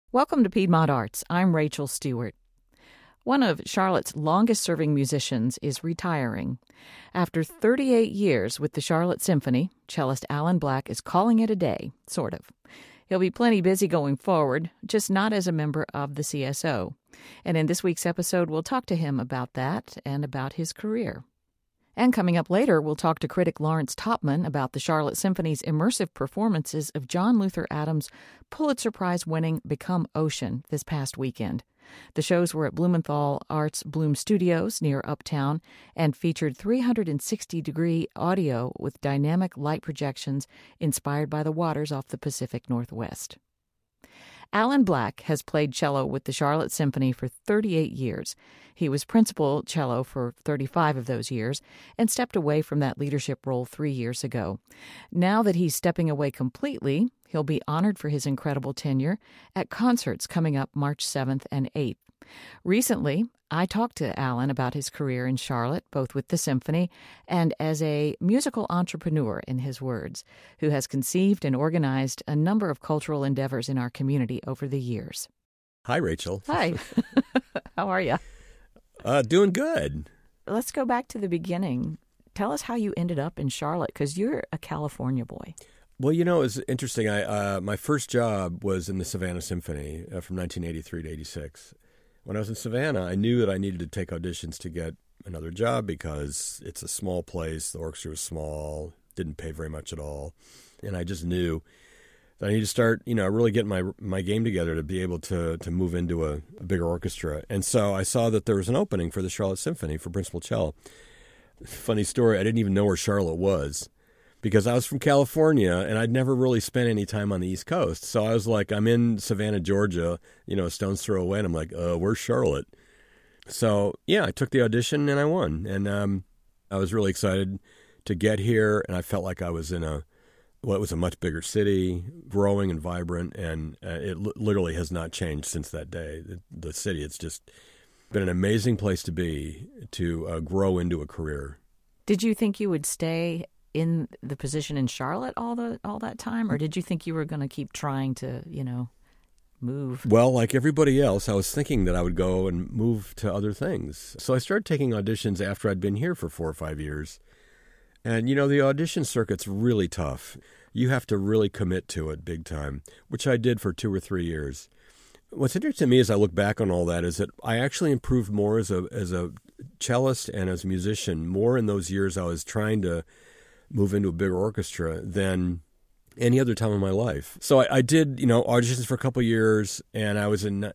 Welcome to Piedmont Arts. I'm Rachel Stewart. One of Charlotte's longest-serving musicians is retiring. After 38 years with the Charlotte Symphony, cellist Alan Black is calling it a day, sort of. He'll be plenty busy going forward, just not as a member of the CSO. And in this week's episode, we'll talk to him about that and about his career. And coming up later, we'll talk to critic Lawrence Topman about the Charlotte Symphony's immersive performances of John Luther Adams' Pulitzer Prize-winning Become Ocean this past weekend. The shows were at Blumenthal Arts Bloom Studios near Uptown and featured 360-degree audio with dynamic light projections inspired by the waters off the Pacific Northwest. Alan Black has played cello with the Charlotte Symphony for 38 years. He was principal cello for 35 of those years and stepped away from that leadership role 3 years ago. Now that he's stepping away completely, he'll be honored for his incredible tenure at concerts coming up March 7th and 8th. Recently, I talked to Alan about his career in Charlotte, both with the symphony and as a musical entrepreneur, in his words, who has conceived and organized a number of cultural endeavors in our community over the years. Hi, Rachel. Hi. How are you? Doing good. Let's go back to the beginning. Tell us how you ended up in Charlotte, because you're a California boy. Well, you know, it's interesting. My first job was in the Savannah Symphony from 1983 to 86. When I was in Savannah, I knew that I needed to take auditions to get another job because it's a small place, the orchestra was small, didn't pay very much at all. And I just knew that I needed to start, really getting my game together to be able to move into a bigger orchestra. And so I saw that there was an opening for the Charlotte Symphony for principal cello. Funny story, I didn't even know where Charlotte was, because I was from California and I'd never really spent any time on the East Coast. So I was like, I'm in Savannah, Georgia, a stone's throw away. And I'm like, where's Charlotte? So, yeah, I took the audition and I won. And I was really excited to get here. And I felt like I was in it was a much bigger city, growing and vibrant. And it literally has not changed since that day. The city, it's just been an amazing place to be, to grow into a career. Did you think you would stay in the position in Charlotte all that time, or did you think you were going to keep trying to, move? Well, like everybody else, I was thinking that I would go and move to other things. So I started taking auditions after I'd been here for 4 or 5 years. And, the audition circuit's really tough. You have to really commit to it big time, which I did for 2 or 3 years. What's interesting to me as I look back on all that is that I actually improved more as a cellist and as a musician, more in those years I was trying to move into a bigger orchestra than any other time in my life. So I did, auditions for a couple of years, and I was in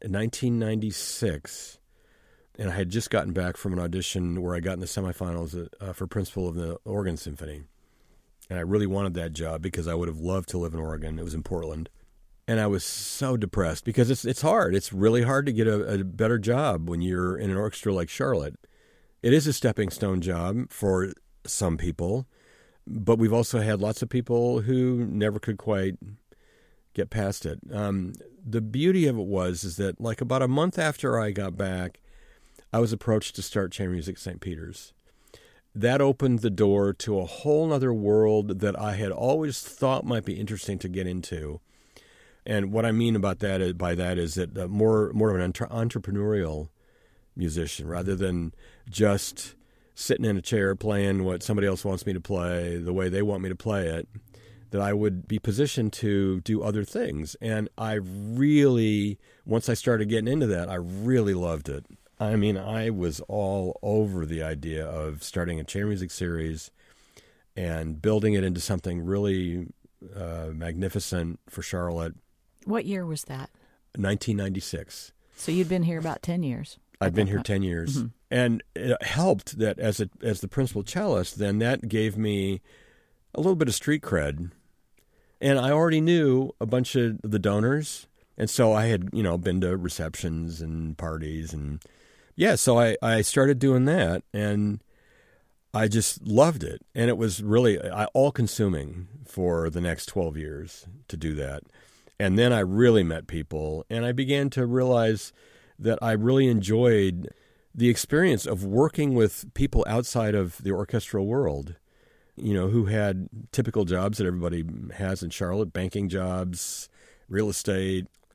1996, and I had just gotten back from an audition where I got in the semifinals for principal of the Oregon Symphony. And I really wanted that job because I would have loved to live in Oregon. It was in Portland. And I was so depressed because it's hard. It's really hard to get a better job when you're in an orchestra like Charlotte. It is a stepping stone job for some people, but we've also had lots of people who never could quite get past it. The beauty of it is that like about a month after I got back, I was approached to start chamber music at St. Peter's. That opened the door to a whole other world that I had always thought might be interesting to get into. And what I mean by that is that more of an entrepreneurial musician rather than just sitting in a chair playing what somebody else wants me to play the way they want me to play it, that I would be positioned to do other things. And I really, once I started getting into that, I really loved it. I mean, I was all over the idea of starting a chamber music series and building it into something really magnificent for Charlotte. What year was that? 1996. So you'd been here about 10 years. I'd been here 10 years. Mm-hmm. And it helped that as the principal cellist, then that gave me a little bit of street cred. And I already knew a bunch of the donors. And so I had, been to receptions and parties. And so I started doing that. And I just loved it. And it was really all-consuming for the next 12 years to do that. And then I really met people. And I began to realize that I really enjoyed the experience of working with people outside of the orchestral world, who had typical jobs that everybody has in Charlotte, banking jobs, real estate,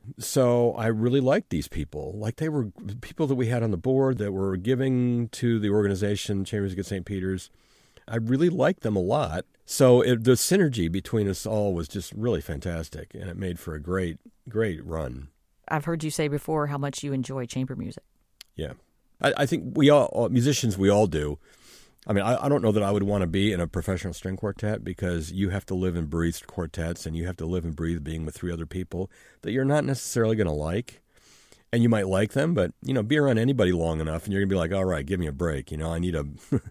So I really liked these people. Like, they were people that we had on the board that were giving to the organization, Chamber Music at St. Peter's. I really liked them a lot. So the synergy between us all was just really fantastic, and it made for a great, great run. I've heard you say before how much you enjoy chamber music. Yeah. I think we all, musicians, we all do. I mean, I don't know that I would want to be in a professional string quartet, because you have to live and breathe quartets, and you have to live and breathe being with 3 other people that you're not necessarily going to like. And you might like them, but, be around anybody long enough and you're going to be like, all right, give me a break. I need a...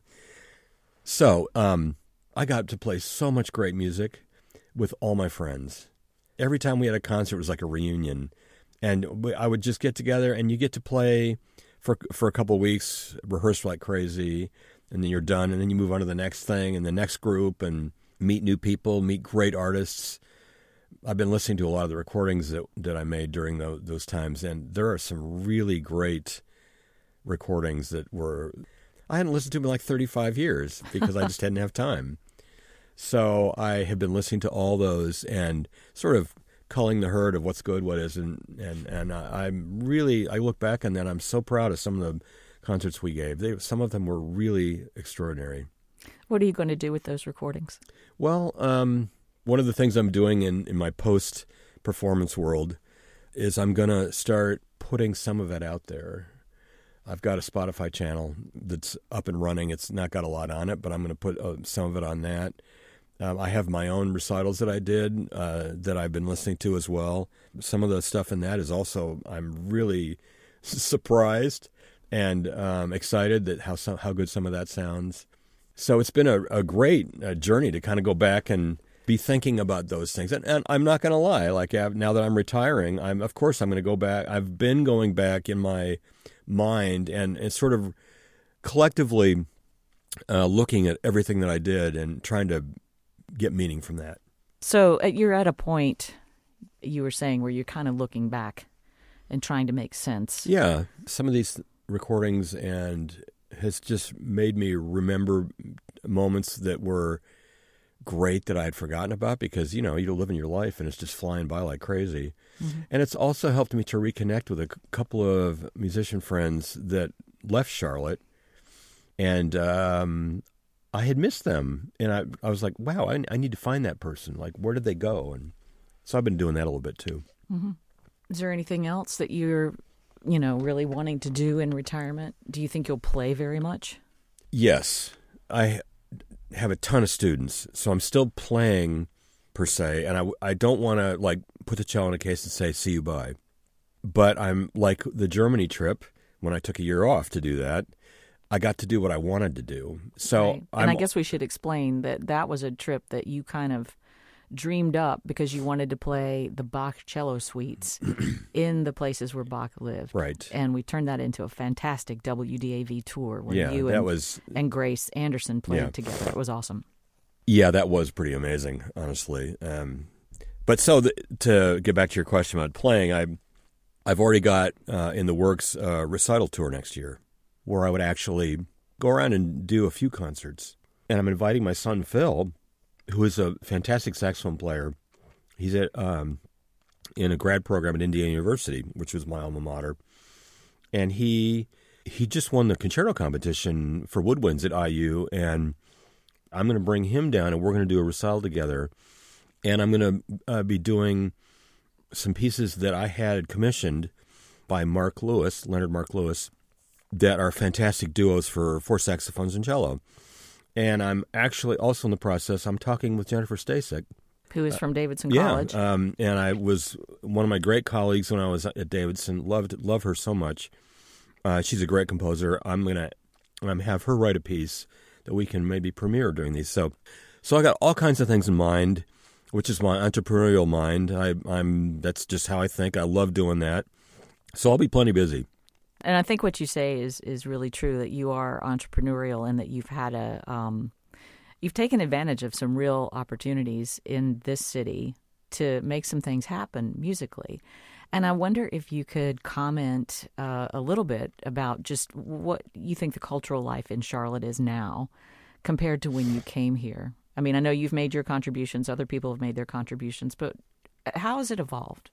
So I got to play so much great music with all my friends. Every time we had a concert, it was like a reunion. And I would just get together, and you get to play for a couple of weeks, rehearse like crazy, and then you're done, and then you move on to the next thing and the next group and meet new people, meet great artists. I've been listening to a lot of the recordings that I made during those times, and there are some really great recordings that I hadn't listened to them in like 35 years because I just didn't have time. So I have been listening to all those and sort of culling the herd of what's good, what isn't, and I look back on that. I'm so proud of some of the concerts we gave. Some of them were really extraordinary. What are you going to do with those recordings? Well, one of the things I'm doing in my post-performance world is I'm going to start putting some of it out there. I've got a Spotify channel that's up and running. It's not got a lot on it, but I'm going to put some of it on that. I have my own recitals that I did that I've been listening to as well. Some of the stuff in that is also, I'm really surprised and excited that how good some of that sounds. So it's been a great journey to kind of go back and be thinking about those things. And I'm not going to lie, like now that I'm retiring, of course I'm going to go back. I've been going back in my mind and sort of collectively looking at everything that I did and trying to get meaning from that. So you're at a point, you were saying, where you're kind of looking back and trying to make sense. Yeah, some of these recordings has just made me remember moments that were great that I had forgotten about, because, you're living your life and it's just flying by like crazy. Mm-hmm. And it's also helped me to reconnect with a couple of musician friends that left Charlotte, and I had missed them. And I was like, wow, I need to find that person. Like, where did they go? And so I've been doing that a little bit too. Mm-hmm. Is there anything else that you're, really wanting to do in retirement? Do you think you'll play very much? Yes. I have a ton of students, so I'm still playing per se, and I don't want to like put the cello in a case and say, see you bye. But I'm like the Germany trip, when I took a year off to do that, I got to do what I wanted to do. So right. And I guess we should explain that was a trip that you kind of dreamed up because you wanted to play the Bach cello suites in the places where Bach lived. Right. And we turned that into a fantastic WDAV tour where you and Grace Anderson played together. It was awesome. Yeah, that was pretty amazing, honestly. But so to get back to your question about playing, I've already got in the works a recital tour next year where I would actually go around and do a few concerts. And I'm inviting my son, Phil, who is a fantastic saxophone player. He's in a grad program at Indiana University, which was my alma mater. And he just won the concerto competition for woodwinds at IU, and I'm going to bring him down, and we're going to do a recital together. And I'm going to be doing some pieces that I had commissioned by Leonard Mark Lewis, that are fantastic duos for saxophones and cello. And I'm actually also in the process, I'm talking with Jennifer Stasek. Who is from Davidson College. And I was one of my great colleagues when I was at Davidson. Love her so much. She's a great composer. I'm going to have her write a piece that we can maybe premiere during these. So I got all kinds of things in mind, which is my entrepreneurial mind. That's just how I think. I love doing that. So I'll be plenty busy. And I think what you say is really true, that you are entrepreneurial and that you've had you've taken advantage of some real opportunities in this city to make some things happen musically. And I wonder if you could comment a little bit about just what you think the cultural life in Charlotte is now compared to when you came here. I mean, I know you've made your contributions, other people have made their contributions, but how has it evolved?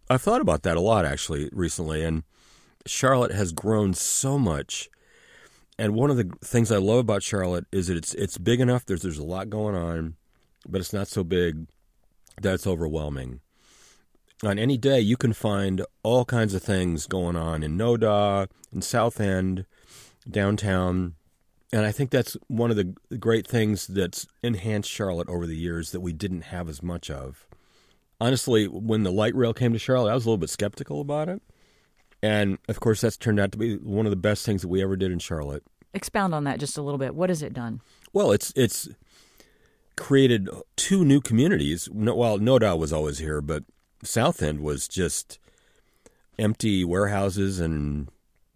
I've thought about that a lot, actually, recently, and Charlotte has grown so much. And one of the things I love about Charlotte is that it's big enough. There's a lot going on, but it's not so big that it's overwhelming. On any day, you can find all kinds of things going on in Noda, in South End, downtown. And I think that's one of the great things that's enhanced Charlotte over the years that we didn't have as much of. Honestly, when the light rail came to Charlotte, I was a little bit skeptical about it. And, of course, that's turned out to be one of the best things that we ever did in Charlotte. Expound on that just a little bit. What has it done? Well, it's created two new communities. Well, Noda was always here, but South End was just empty warehouses and,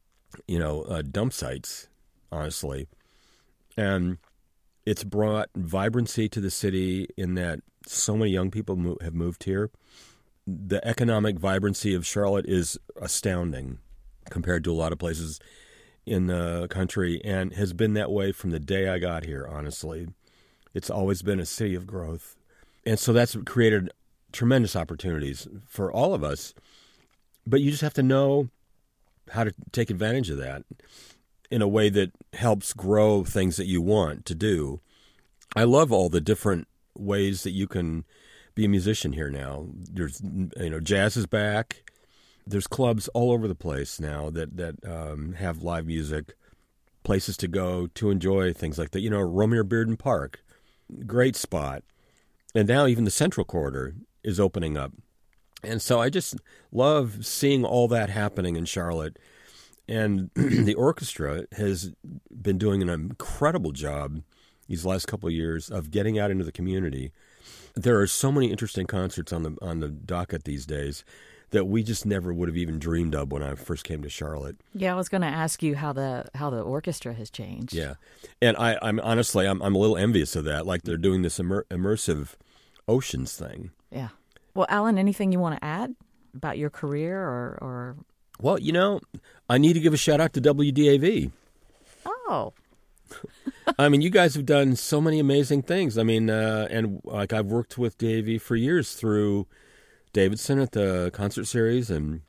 dump sites, honestly. And it's brought vibrancy to the city in that so many young people have moved here. The economic vibrancy of Charlotte is astounding compared to a lot of places in the country, and has been that way from the day I got here, honestly. It's always been a city of growth. And so that's created tremendous opportunities for all of us. But you just have to know how to take advantage of that in a way that helps grow things that you want to do. I love all the different ways that you can be a musician here now. There's, jazz is back. There's clubs all over the place now that have live music, places to go to enjoy things like that. Romeo Bearden Park, great spot. And now even the Central Corridor is opening up. And so I just love seeing all that happening in Charlotte. And the orchestra has been doing an incredible job these last couple of years of getting out into the community. There are so many interesting concerts on the docket these days that we just never would have even dreamed of when I first came to Charlotte. Yeah, I was going to ask you how the orchestra has changed. Yeah, and I'm honestly I'm a little envious of that. Like they're doing this immersive oceans thing. Yeah. Well, Alan, anything you want to add about your career or? Well, I need to give a shout out to WDAV. Oh. I mean, you guys have done so many amazing things. I mean, and like I've worked with DAV for years through Davidson at the concert series, and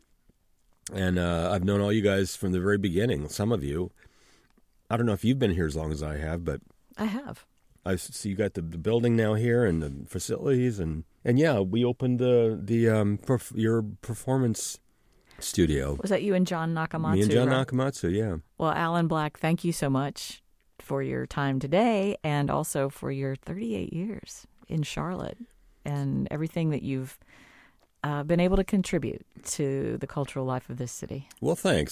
I've known all you guys from the very beginning. Some of you, I don't know if you've been here as long as I have, but I have. I see you got the building now here and the facilities, and yeah, we opened your performance studio. Was that you and John Nakamatsu? Me and John right? Nakamatsu, yeah. Well, Alan Black, thank you so much for your time today and also for your 38 years in Charlotte and everything that you've been able to contribute to the cultural life of this city. Well, thanks.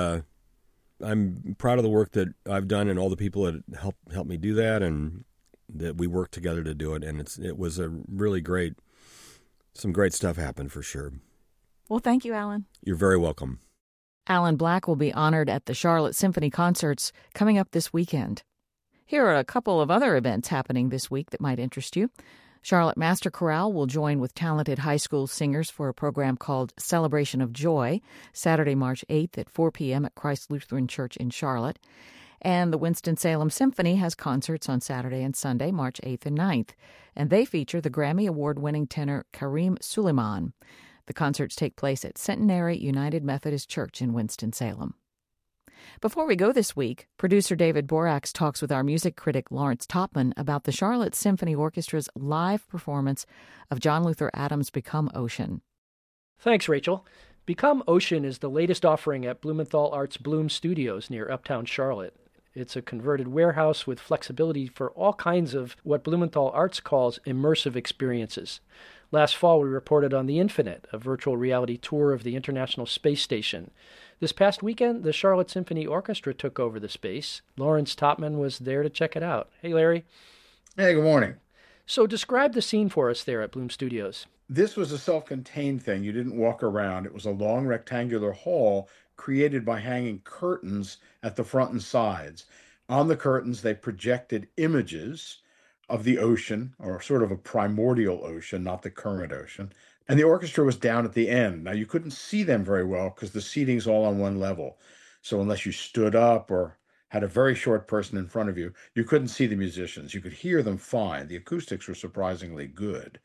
I'm proud of the work that I've done and all the people that helped me do that, and that we worked together to do it. And it was a really some great stuff happened for sure. Well, thank you, Alan. You're very welcome. Alan Black will be honored at the Charlotte Symphony Concerts coming up this weekend. Here are a couple of other events happening this week that might interest you. Charlotte Master Chorale will join with talented high school singers for a program called Celebration of Joy, Saturday, March 8th at 4 p.m. at Christ Lutheran Church in Charlotte. And the Winston-Salem Symphony has concerts on Saturday and Sunday, March 8th and 9th, and they feature the Grammy Award-winning tenor Kareem Suleiman. The concerts take place at Centenary United Methodist Church in Winston-Salem. Before we go this week, producer David Borax talks with our music critic Lawrence Topman about the Charlotte Symphony Orchestra's live performance of John Luther Adams' Become Ocean. Thanks, Rachel. Become Ocean is the latest offering at Blumenthal Arts Bloom Studios near Uptown Charlotte. It's a converted warehouse with flexibility for all kinds of what Blumenthal Arts calls immersive experiences. Last fall, we reported on The Infinite, a virtual reality tour of the International Space Station. This past weekend, the Charlotte Symphony Orchestra took over the space. Lawrence Topman was there to check it out. Hey, Larry. Hey, good morning. So describe the scene for us there at Bloom Studios. This was a self-contained thing. You didn't walk around. It was a long rectangular hall created by hanging curtains at the front and sides. On the curtains, they projected images of the ocean, or sort of a primordial ocean, not the current ocean. And the orchestra was down at the end. Now, you couldn't see them very well because the seating's all on one level. So unless you stood up or had a very short person in front of you, you couldn't see the musicians. You could hear them fine. The acoustics were surprisingly good.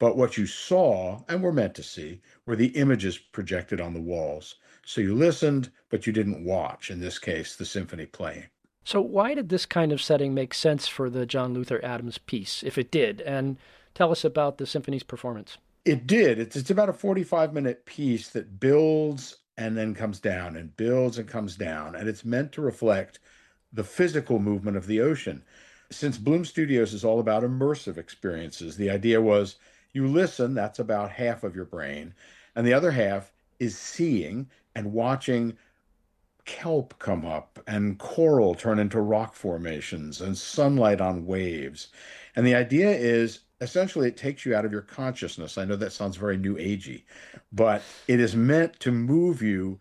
But what you saw, and were meant to see, were the images projected on the walls. So you listened, but you didn't watch, in this case, the symphony playing. So why did this kind of setting make sense for the John Luther Adams piece, if it did? And tell us about the symphony's performance. It did. It's about a 45-minute piece that builds and then comes down and builds and comes down. And it's meant to reflect the physical movement of the ocean. Since Bloom Studios is all about immersive experiences, the idea was you listen, that's about half of your brain, and the other half is seeing and watching kelp come up and coral turn into rock formations and sunlight on waves. And the idea is essentially it takes you out of your consciousness. I know that sounds very new agey, but it is meant to move you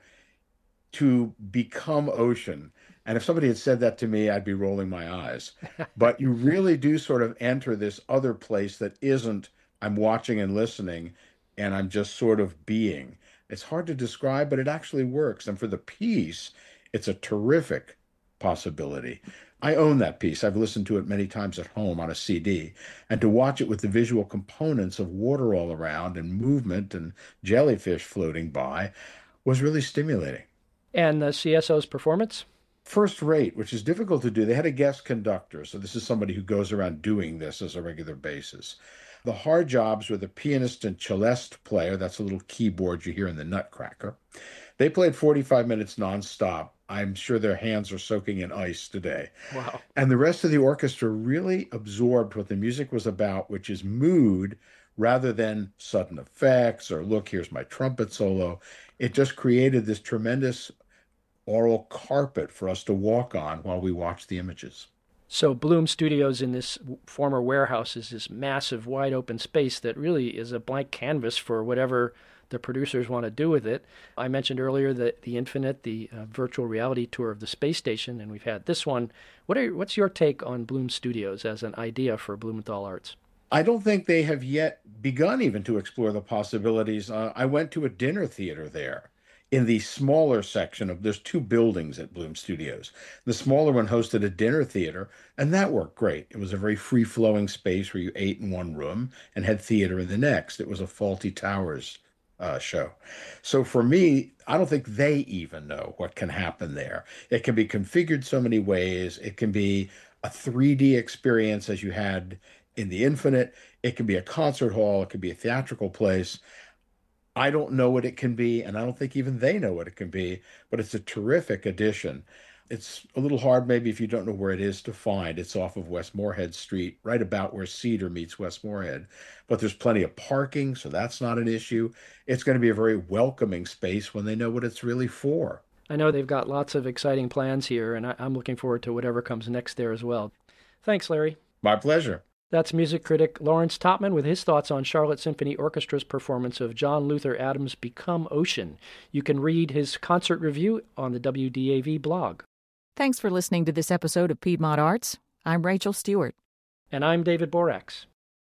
to become ocean. And if somebody had said that to me, I'd be rolling my eyes. But you really do sort of enter this other place that isn't I'm watching and listening and I'm just sort of being. It's hard to describe, but it actually works. And for the piece, it's a terrific possibility. I own that piece. I've listened to it many times at home on a CD. And to watch it with the visual components of water all around and movement and jellyfish floating by was really stimulating. And the CSO's performance? First rate, which is difficult to do. They had a guest conductor. So this is somebody who goes around doing this as a regular basis. The hard jobs were the pianist and celeste player. That's a little keyboard you hear in the Nutcracker. They played 45 minutes nonstop. I'm sure their hands are soaking in ice today. Wow. And the rest of the orchestra really absorbed what the music was about, which is mood rather than sudden effects or look, here's my trumpet solo. It just created this tremendous oral carpet for us to walk on while we watch the images. So Bloom Studios in this former warehouse is this massive, wide open space that really is a blank canvas for whatever the producers want to do with it. I mentioned earlier that the Infinite, the virtual reality tour of the space station, and we've had this one. What's your take on Bloom Studios as an idea for Blumenthal Arts? I don't think they have yet begun even to explore the possibilities. I went to a dinner theater there. In the smaller section of, there's two buildings at Bloom Studios. The smaller one hosted a dinner theater, and that worked great. It was a very free-flowing space where you ate in one room and had theater in the next. It was a Fawlty Towers show. So for me, I don't think they even know what can happen there. It can be configured so many ways. It can be a 3D experience as you had in the Infinite. It can be a concert hall. It can be a theatrical place. I don't know what it can be, and I don't think even they know what it can be, but it's a terrific addition. It's a little hard maybe if you don't know where it is to find. It's off of West Moorhead Street, right about where Cedar meets West Moorhead. But there's plenty of parking, so that's not an issue. It's going to be a very welcoming space when they know what it's really for. I know they've got lots of exciting plans here, and I'm looking forward to whatever comes next there as well. Thanks, Larry. My pleasure. That's music critic Lawrence Topman with his thoughts on Charlotte Symphony Orchestra's performance of John Luther Adams' Become Ocean. You can read his concert review on the WDAV blog. Thanks for listening to this episode of Piedmont Arts. I'm Rachel Stewart. And I'm David Borax.